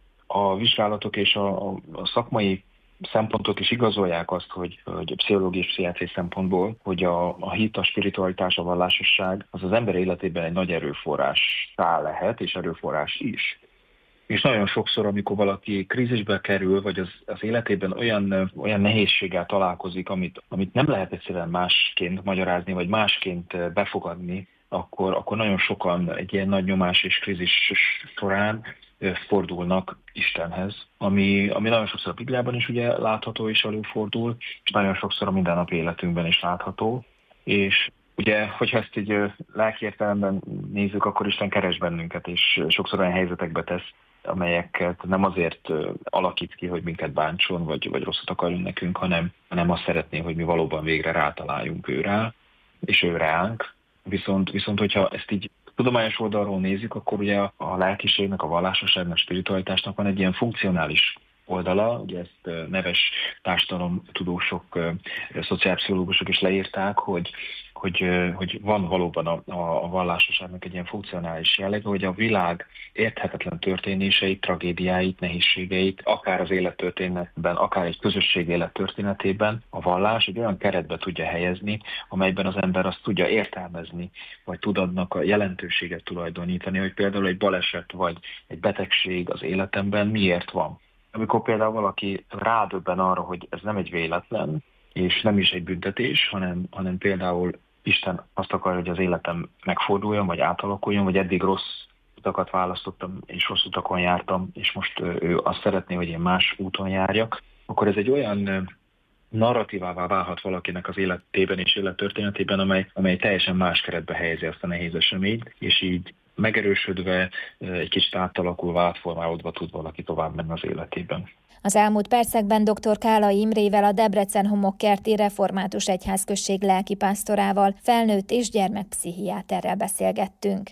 a vizsgálatok és a szakmai szempontok is igazolják azt, hogy pszichológiai és pszichiátriai szempontból, hogy a hit, a spiritualitás, a vallásosság az ember életében egy nagy erőforrássá lehet, és erőforrás is. És nagyon sokszor, amikor valaki krízisbe kerül, vagy az életében olyan nehézséggel találkozik, amit nem lehet egyszerűen másként magyarázni, vagy másként befogadni, akkor nagyon sokan egy ilyen nagy nyomás és krízis során fordulnak Istenhez, ami nagyon sokszor a Bibliában is ugye látható és előfordul, és nagyon sokszor a mindennapi életünkben is látható. És ugye, hogyha ezt így lelki értelemben nézzük, akkor Isten keres bennünket, és sokszor olyan helyzetekbe tesz, amelyeket nem azért alakít ki, hogy minket bántson, vagy rosszat akarjon nekünk, hanem azt szeretné, hogy mi valóban végre rátaláljunk őrá, és ő ránk. Viszont hogyha ezt így tudományos oldalról nézzük, akkor ugye a lelkiségnek, a vallásosságnak, a spiritualitásnak van egy ilyen funkcionális oldala, ugye ezt neves társadalomtudósok, szociálpszichológusok is leírták, hogy van valóban a vallásosságnak egy ilyen funkcionális jellege, hogy a világ érthetetlen történéseit, tragédiáit, nehézségeit, akár az élettörténetben, akár egy közösség élettörténetében a vallás egy olyan keretbe tudja helyezni, amelyben az ember azt tudja értelmezni, vagy tud annak a jelentőséget tulajdonítani, hogy például egy baleset vagy egy betegség az életemben miért van. Amikor például valaki rádöbben arra, hogy ez nem egy véletlen, és nem is egy büntetés, hanem például Isten azt akar, hogy az életem megforduljon, vagy átalakuljon, vagy eddig rossz utakat választottam, és rossz utakon jártam, és most ő azt szeretné, hogy én más úton járjak, akkor ez egy olyan narratívává válhat valakinek az életében és élettörténetében, amely teljesen más keretbe helyezi azt a nehéz eseményt, és így megerősödve, egy kicsit átalakulva, átformálódva tud valaki tovább menni az életében. Az elmúlt percekben dr. Kálai Imrével, a Debrecen Homokkerti Református Egyházközség lelkipásztorával, felnőtt és gyermekpszichiáterrel beszélgettünk.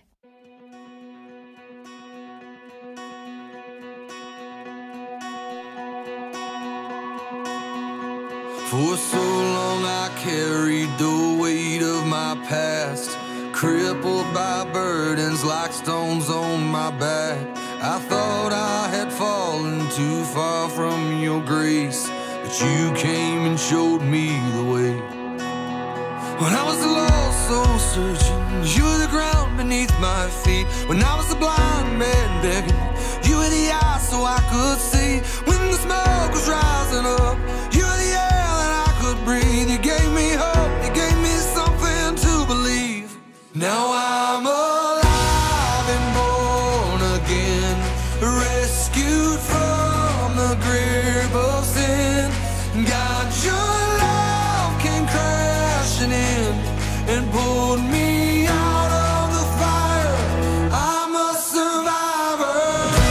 For so long I carried the weight of my past, crippled by burdens like stones on my back. I thought I had fallen too far from your grace, but you came and showed me the way. When I was lost, soul searching, you were the ground beneath my feet. When I was a blind man begging, you were the eye so I could see. When the smoke was rising up, you were the air that I could breathe. You gave me hope, you gave me something to believe. Now I'm alive and born again, rescued from the grip of sin. God, your love came crashing in and pulled me out of the fire. I'm a survivor.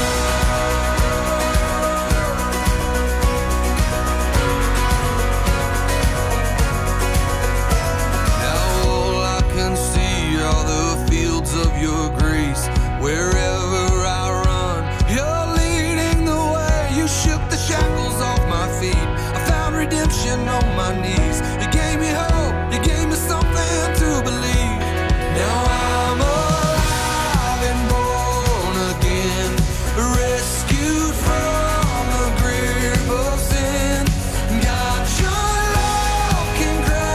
Now all I can see are the fields of your grace. Wherever I run, you're leading the way. You shook the shackles off my feet. I found redemption on my knees. You gave me hope, you gave me something to believe. Now I'm alive and born again, rescued from the grip of sin. God, your love came crashing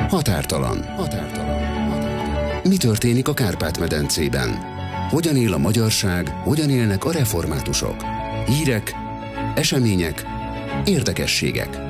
Határtalan. Mi történik a Kárpát-medencében? Hogyan él a magyarság, hogyan élnek a reformátusok? Hírek, események, érdekességek.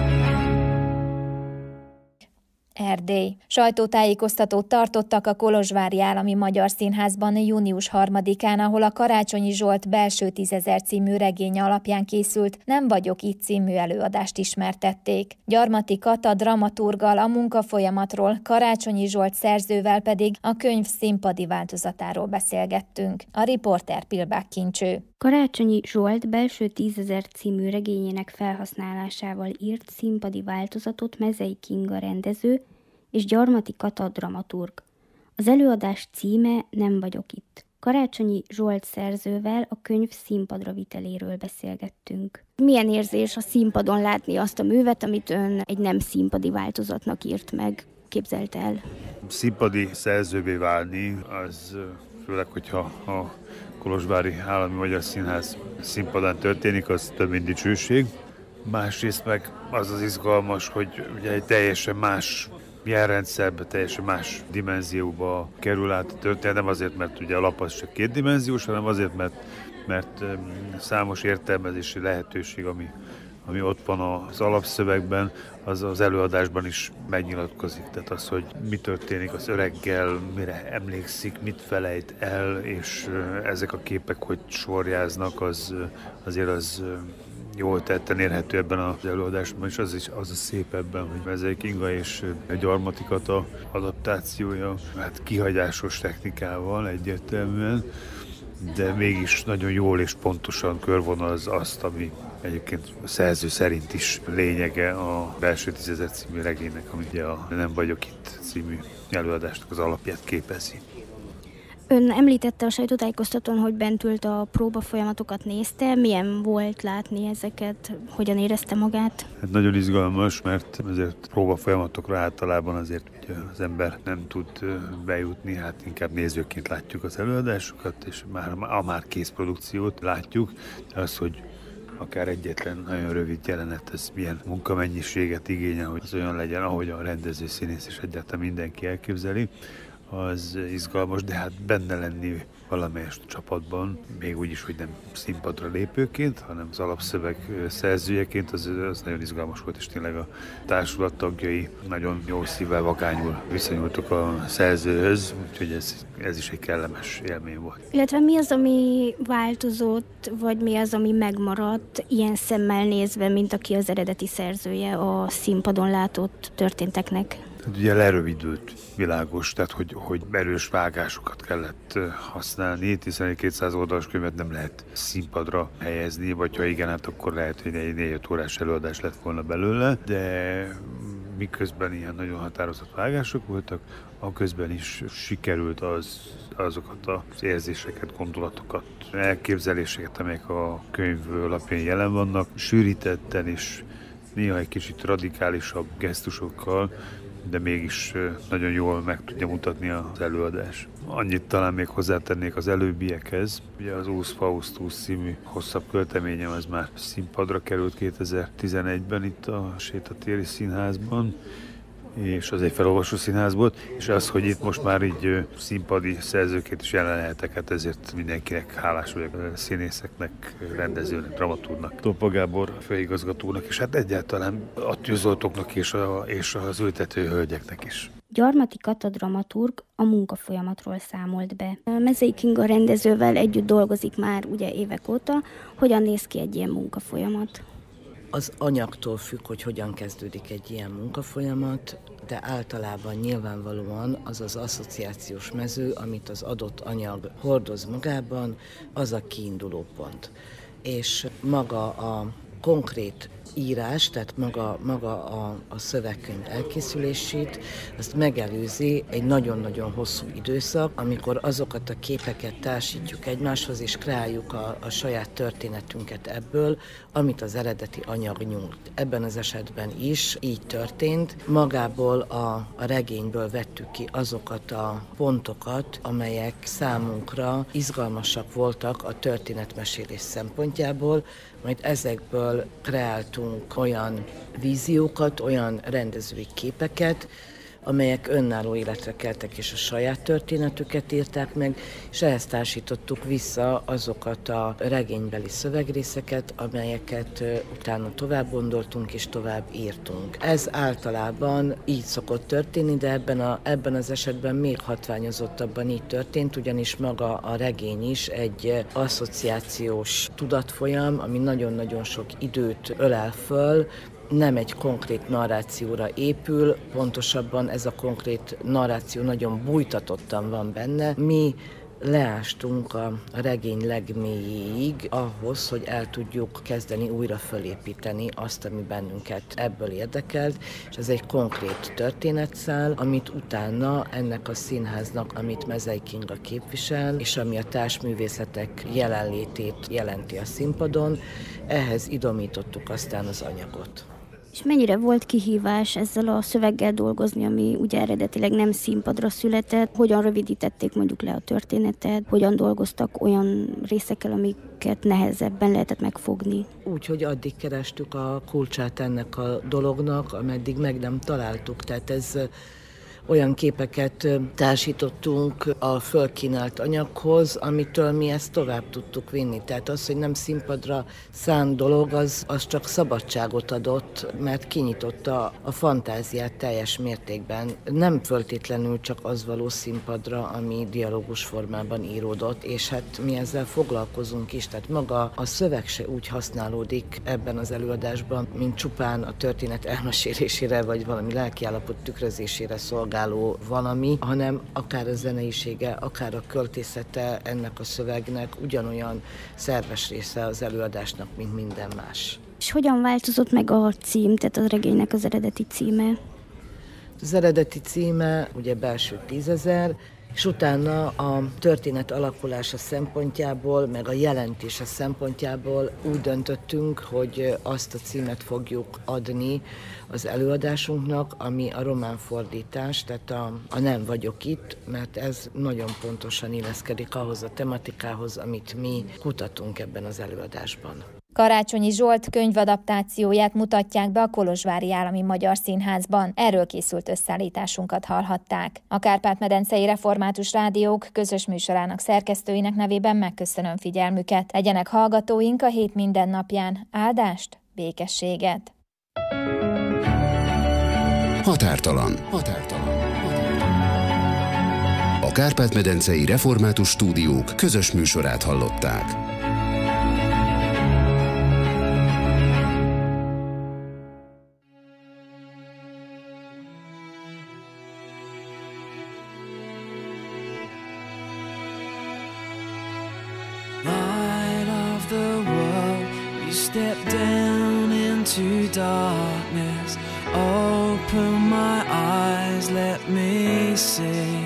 Erdély. Sajtótájékoztatót tartottak a Kolozsvári Állami Magyar Színházban június 3-án, ahol a Karácsonyi Zsolt Belső 10.000 című regénye alapján készült Nem vagyok itt című előadást ismertették. Gyarmati Kata dramaturggal a munkafolyamatról, Karácsonyi Zsolt szerzővel pedig a könyv színpadi változatáról beszélgettünk. A riporter Pilbák Kincső. Karácsonyi Zsolt Belső 10.000 című regényének felhasználásával írt színpadi változatot Mezei Kinga rendező és Gyarmati Kata dramaturg. Az előadás címe Nem vagyok itt. Karácsonyi Zsolt szerzővel a könyv színpadra viteléről beszélgettünk. Milyen érzés a színpadon látni azt a művet, amit ön egy nem színpadi változatnak írt meg, képzelt el? Színpadi szerzővé válni, az főleg, hogyha a Kolozsvári Állami Magyar Színház színpadán történik, az több mint dicsőség. Másrészt meg az az izgalmas, hogy ugye egy teljesen más jelrendszerbe, teljesen más dimenzióba kerül át a történet, nem azért, mert ugye a lap az csak kétdimenziós, hanem azért, mert számos értelmezési lehetőség, ami ott van az alapszövegben, az előadásban is megnyilatkozik. Tehát az, hogy mi történik az öreggel, mire emlékszik, mit felejt el, és ezek a képek, hogy sorjáznak, azért jól tetten érhető ebben az előadásban, és az a szép ebben, hogy Mezei Kinga és Gyarmati Kata adaptációja, hát kihagyásos technikával egyértelműen, de mégis nagyon jól és pontosan körvonalaz azt, ami egyébként a szerző szerint is lényege a Belső 10.000 című regénynek, ami ugye a Nem vagyok itt című előadásnak az alapját képezi. Ön említette a sajtótájékoztatón, hogy bent ült a próbafolyamatokat nézte. Milyen volt látni ezeket? Hogyan érezte magát? Hát nagyon izgalmas, mert azért próbafolyamatokra általában azért ugye az ember nem tud bejutni, hát inkább nézőként látjuk az előadásokat, és már kész produkciót látjuk, de az, hogy akár egyetlen nagyon rövid jelenet, ez milyen munkamennyiséget igényel, hogy az olyan legyen, ahogy a rendező, színész és egyáltalán mindenki elképzeli, az izgalmas, de hát benne lenni valamelyest csapatban, még úgy is, hogy nem színpadra lépőként, hanem az alapszöveg szerzőjeként, az nagyon izgalmas volt, és tényleg a társulat tagjai nagyon jó szívvel, vagányul viszonyultak a szerzőhöz, úgyhogy ez is egy kellemes élmény volt. Illetve mi az, ami változott, vagy mi az, ami megmaradt ilyen szemmel nézve, mint aki az eredeti szerzője a színpadon látott történteknek? Hát ugye lerövidült, világos, tehát hogy erős vágásokat kellett használni, hiszen egy 200 oldalas könyvet nem lehet színpadra helyezni, vagy ha igen, hát akkor lehet, hogy egy 4-5 órás előadás lett volna belőle, de miközben ilyen nagyon határozott vágások voltak, aközben is sikerült azokat az érzéseket, gondolatokat, elképzeléseket, amelyek a könyv alapján jelen vannak, sűrítetten és néha egy kicsit radikálisabb gesztusokkal, de mégis nagyon jól meg tudja mutatni az előadás. Annyit talán még hozzátennék az előbbiekhez. Ugye az Úsz Faustus című hosszabb költeményem, az már színpadra került 2011-ben itt a Sétatéri Színházban, és az egy felolvasó színház volt, és az, hogy itt most már így színpadi szerzőként is jelen lehetek, hát ezért mindenkinek hálás vagyok, a színészeknek, rendezőnek, dramaturgnak, Topa Gábor főigazgatónak, és hát egyáltalán a tűzoltóknak és az ültető hölgyeknek is. Gyarmati Kata dramaturg a munkafolyamatról számolt be. Mezei Kinga rendezővel együtt dolgozik már ugye évek óta. Hogyan néz ki egy ilyen munkafolyamat? Az anyagtól függ, hogy hogyan kezdődik egy ilyen munkafolyamat, de általában nyilvánvalóan az az asszociációs mező, amit az adott anyag hordoz magában, az a kiinduló pont. És maga a konkrét írás, tehát maga a szövegkönyv elkészülését, azt megelőzi egy nagyon-nagyon hosszú időszak, amikor azokat a képeket társítjuk egymáshoz, és kreáljuk a saját történetünket ebből, amit az eredeti anyag nyújt. Ebben az esetben is így történt. Magából a regényből vettük ki azokat a pontokat, amelyek számunkra izgalmasak voltak a történetmesélés szempontjából, majd ezekből kreáltunk olyan víziókat, olyan rendezői képeket, amelyek önálló életre keltek és a saját történetüket írták meg, és ehhez társítottuk vissza azokat a regénybeli szövegrészeket, amelyeket utána tovább gondoltunk és tovább írtunk. Ez általában így szokott történni, de ebben az esetben még hatványozottabban így történt, ugyanis maga a regény is egy asszociációs tudatfolyam, ami nagyon-nagyon sok időt ölel föl, nem egy konkrét narrációra épül, pontosabban ez a konkrét narráció nagyon bújtatottan van benne. Mi leástunk a regény legmélyéig ahhoz, hogy el tudjuk kezdeni újra fölépíteni azt, ami bennünket ebből érdekelt, és ez egy konkrét történetszál, amit utána ennek a színháznak, amit Mezei Kinga képvisel, és ami a társművészetek jelenlétét jelenti a színpadon, ehhez idomítottuk aztán az anyagot. És mennyire volt kihívás ezzel a szöveggel dolgozni, ami ugye eredetileg nem színpadra született? Hogyan rövidítették mondjuk le a történetet? Hogyan dolgoztak olyan részekkel, amiket nehezebben lehetett megfogni? Úgy, hogy addig kerestük a kulcsát ennek a dolognak, ameddig meg nem találtuk. Tehát ez olyan képeket társítottunk a fölkínált anyaghoz, amitől mi ezt tovább tudtuk vinni. Tehát az, hogy nem színpadra szánt dolog, az csak szabadságot adott, mert kinyitotta a fantáziát teljes mértékben. Nem föltétlenül csak az való színpadra, ami dialógus formában íródott, és hát mi ezzel foglalkozunk is. Tehát maga a szöveg se úgy használódik ebben az előadásban, mint csupán a történet elmesélésére, vagy valami lelkiállapot tükrözésére szolgáló valami, hanem akár a zeneisége, akár a költészete ennek a szövegnek ugyanolyan szerves része az előadásnak, mint minden más. És hogyan változott meg a cím, tehát a regénynek az eredeti címe? Az eredeti címe ugye Belső 10.000, és utána a történet alakulása szempontjából, meg a jelentése szempontjából úgy döntöttünk, hogy azt a címet fogjuk adni az előadásunknak, ami a román fordítás, tehát a Nem vagyok itt, mert ez nagyon pontosan illeszkedik ahhoz a tematikához, amit mi kutatunk ebben az előadásban. Karácsonyi Zsolt könyvadaptációját mutatják be a Kolozsvári Állami Magyar Színházban. Erről készült összeállításunkat hallhatták. A Kárpát-medencei Református Rádiók közös műsorának szerkesztőinek nevében megköszönöm figyelmüket. Legyenek hallgatóink a hét minden napján. Áldást, békességet! Határtalan. A Kárpát-medencei Református Stúdiók közös műsorát hallották. Step down into darkness, open my eyes, let me see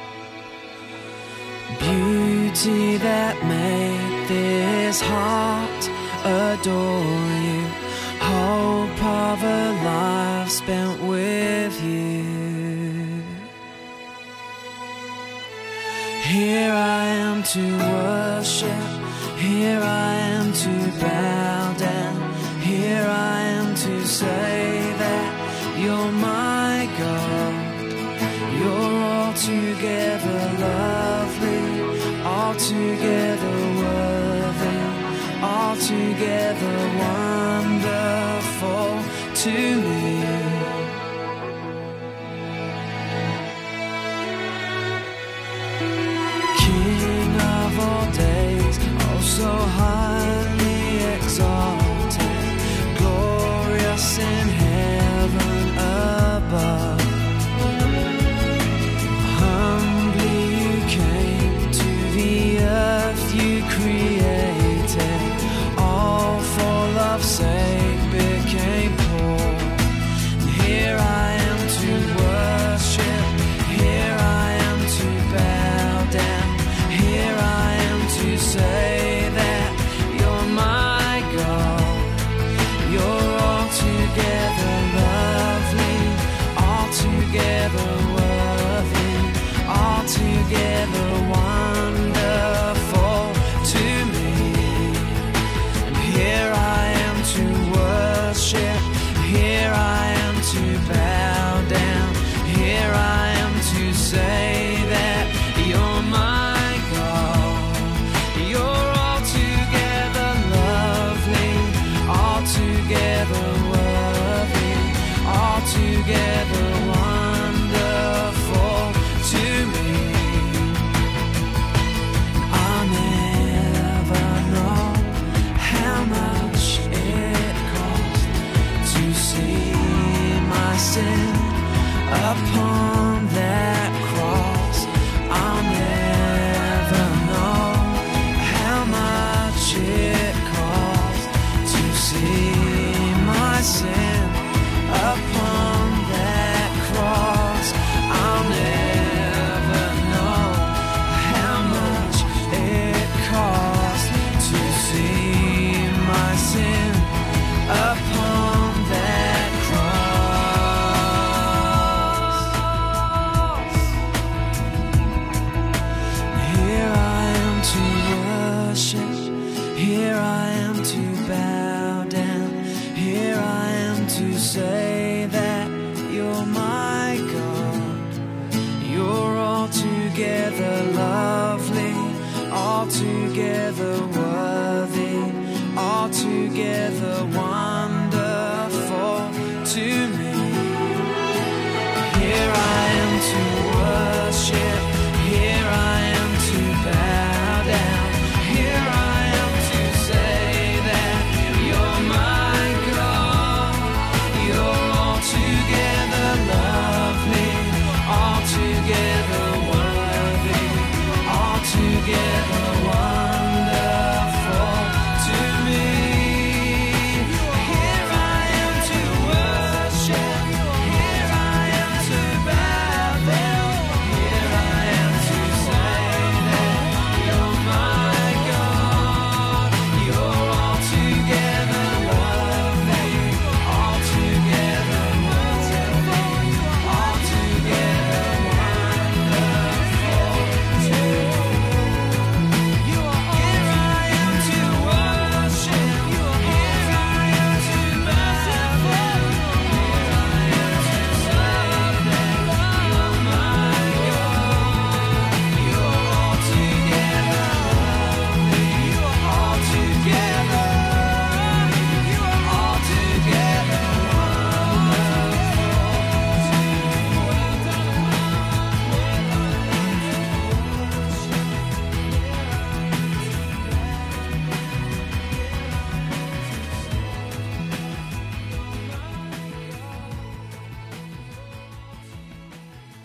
beauty that made this heart adore you, hope of a life spent with you. Here I am to worship, here I am to bow down, here I am to say that you're my God. You're altogether lovely, altogether worthy, altogether wonderful to me. King of all days, oh so highly exalted, glorious in heaven above. Humbly you came to the earth you created, all for love's altogether worthy, altogether wonderful to me. I'll never know how much it costs to see my sin upon that cross. I'll never know how much it costs to see my sin upon that cross. I'll never know how much it costs to see my sin upon that cross. Here I am to worship, here I am to bow down, here I am to serve.